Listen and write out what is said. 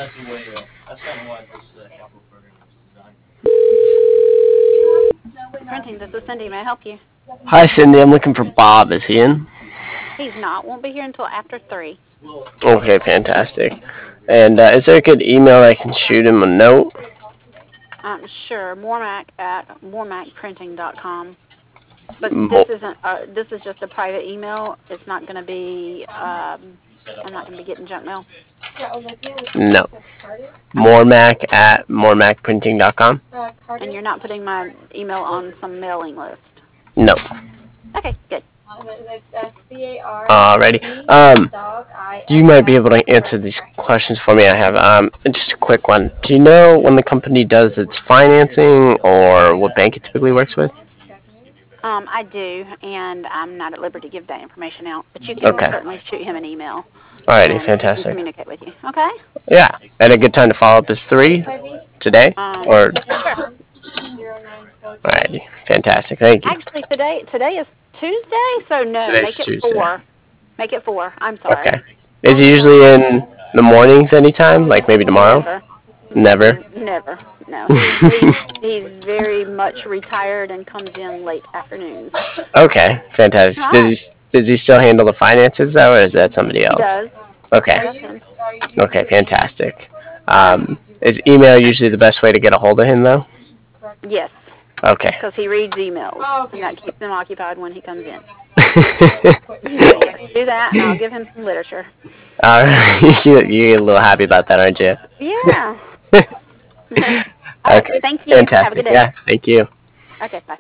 Printing, this is Cindy. May I help you? Hi, Cindy. I'm looking for Bob. Is he in? He's not. Won't be here until after 3. Okay, fantastic. And is there a good email I can shoot him a note? Sure. Mormac at mormacprinting.com. But Mo- this is just a private email. It's not going to be, I'm not going to be getting junk mail. no. Mormac at mormacprinting.com? And you're not putting my email on some mailing list? No. Okay, good. Alrighty. You might be able to answer these questions for me. I have just a quick one. Do you know when the company does its financing or what bank it typically works with? I do, and I'm not at liberty to give that information out. But you can certainly shoot him an email. Alrighty, and fantastic. he can communicate with you. Okay? Yeah. And a good time to follow up is 3 today? Or Sure. alrighty, fantastic. Thank you. Actually, today is Tuesday, so no, Today's make it Tuesday. 4. Make it 4. I'm sorry. Okay. Is he usually in the mornings anytime? Like maybe tomorrow? Never. Never. No. He's very much retired and comes in late afternoons. Okay, fantastic. Does he still handle the finances though, or is that somebody else? He does. Okay. Okay, fantastic. Is email usually the best way to get a hold of him though? Yes. Okay. Because he reads emails, and that keeps him occupied when he comes in. Do that, and I'll give him some literature. You get a little happy about that, aren't you? Yeah. Okay. Thank you. Fantastic. Have a good day. Yeah, thank you. Okay, bye.